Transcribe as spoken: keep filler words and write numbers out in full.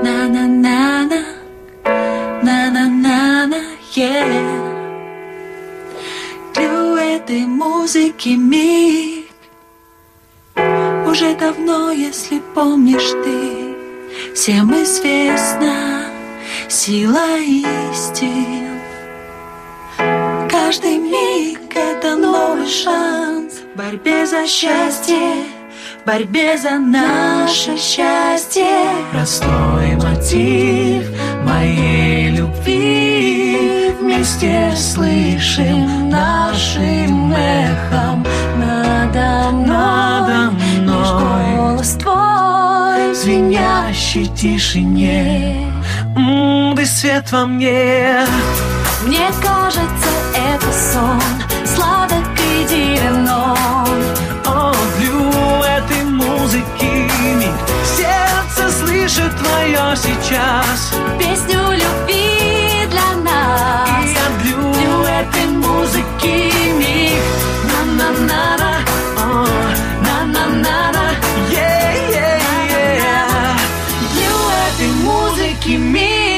На-на-на-на, на-на-на-на, yeah. Для этой музыки миг уже давно, если помнишь ты, всем известна сила истин. Каждый миг — это новый шанс в борьбе за счастье, в борьбе за наше счастье. Простой мотив моей любви вместе слышим нашим эхом надо мной, наш голос твой, звенящий в тишине. М-м, ты свет во мне. Мне кажется, это сон, сладок и дивен. О, для этой музыки миг, сердце слышит твое сейчас, песню любви для нас. И я для этой музыки миг, на-на-на-на, о, на-на-на-на, yeah, yeah, yeah. Для этой музыки миг.